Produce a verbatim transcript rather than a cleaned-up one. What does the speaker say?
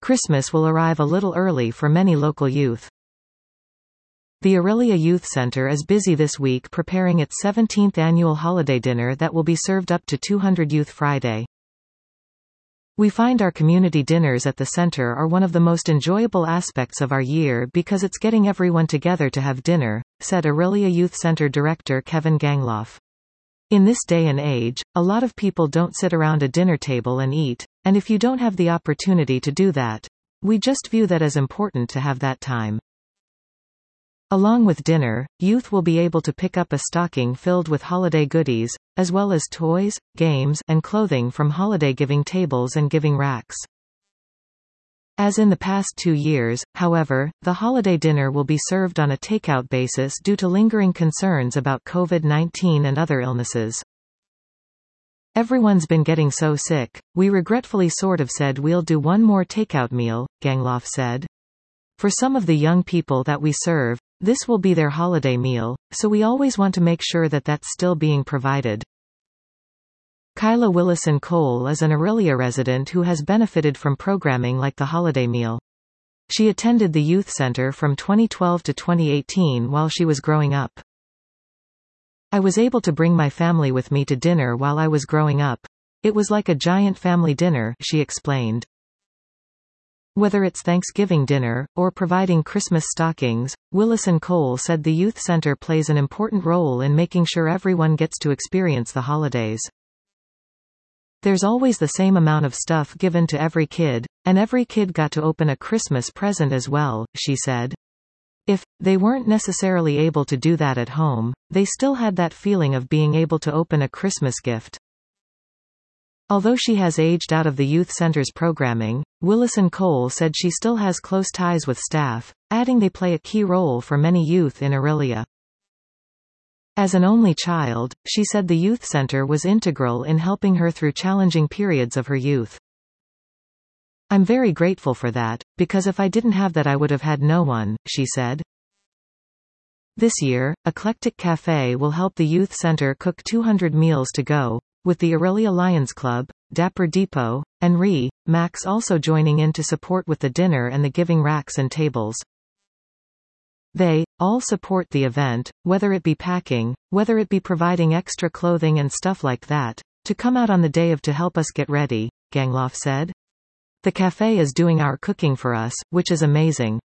Christmas will arrive a little early for many local youth. The Orillia Youth Center is busy this week preparing its seventeenth annual holiday dinner that will be served up to two hundred youth Friday. We find our community dinners at the center are one of the most enjoyable aspects of our year because it's getting everyone together to have dinner, said Orillia Youth Center Director Kevin Gangloff. In this day and age, a lot of people don't sit around a dinner table and eat, and if you don't have the opportunity to do that, we just view that as important to have that time. Along with dinner, youth will be able to pick up a stocking filled with holiday goodies, as well as toys, games, and clothing from holiday giving tables and giving racks. As in the past two years, however, the holiday dinner will be served on a takeout basis due to lingering concerns about COVID nineteen and other illnesses. Everyone's been getting so sick, we regretfully sort of said we'll do one more takeout meal, Gangloff said. For some of the young people that we serve, this will be their holiday meal, so we always want to make sure that that's still being provided. Kyla Willison-Cole is an Orillia resident who has benefited from programming like the holiday meal. She attended the youth center from twenty twelve to twenty eighteen while she was growing up. I was able to bring my family with me to dinner while I was growing up. It was like a giant family dinner, she explained. Whether it's Thanksgiving dinner, or providing Christmas stockings, Willison-Cole said the youth center plays an important role in making sure everyone gets to experience the holidays. There's always the same amount of stuff given to every kid, and every kid got to open a Christmas present as well, she said. If they weren't necessarily able to do that at home, they still had that feeling of being able to open a Christmas gift. Although she has aged out of the youth center's programming, Willison-Cole said she still has close ties with staff, adding they play a key role for many youth in Orillia. As an only child, she said the youth center was integral in helping her through challenging periods of her youth. I'm very grateful for that, because if I didn't have that I would have had no one, she said. This year, Eclectic Cafe will help the youth center cook two hundred meals to go, with the Orillia Lions Club, Dapper Depot, and R E Max also joining in to support with the dinner and the giving racks and tables. They all support the event, whether it be packing, whether it be providing extra clothing and stuff like that, to come out on the day of to help us get ready, Gangloff said. The cafe is doing our cooking for us, which is amazing.